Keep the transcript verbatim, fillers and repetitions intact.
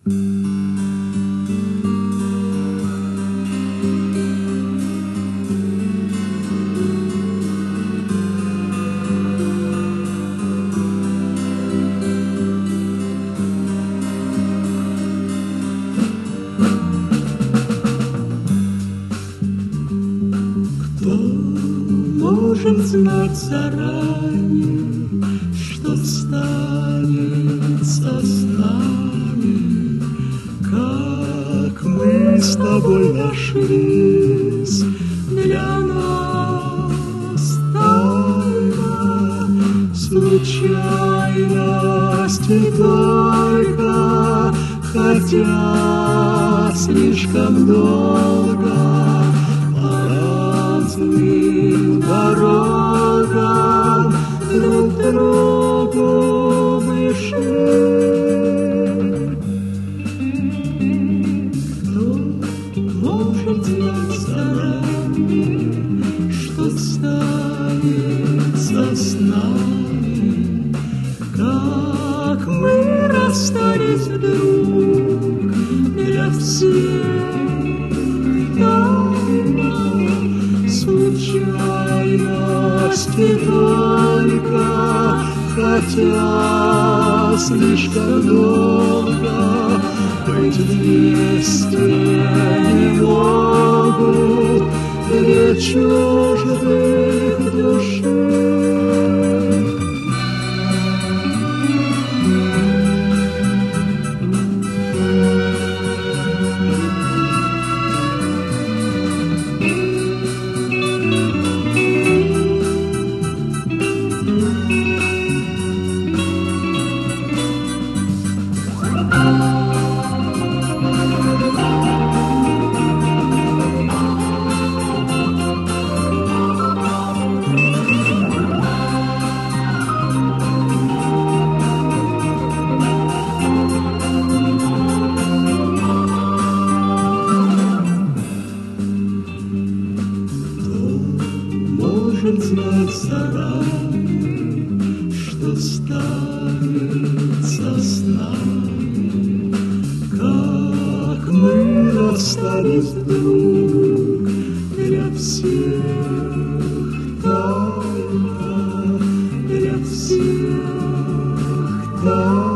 Может знать заранее, что станется с нами, как мы с тобой нашлись для нас тайна, случайности только, хотя слишком долго по разным дорогам друг к другу мы шли. Кто может знать заранее, что станется с нами, как мы расстались вдруг для всех тайна, случайности только, хотя слишком долго быть вместе не могут две чуждых души. Может знать заранее, что станется с нами, как мы расстались вдруг для всех тайна, для всех тайна.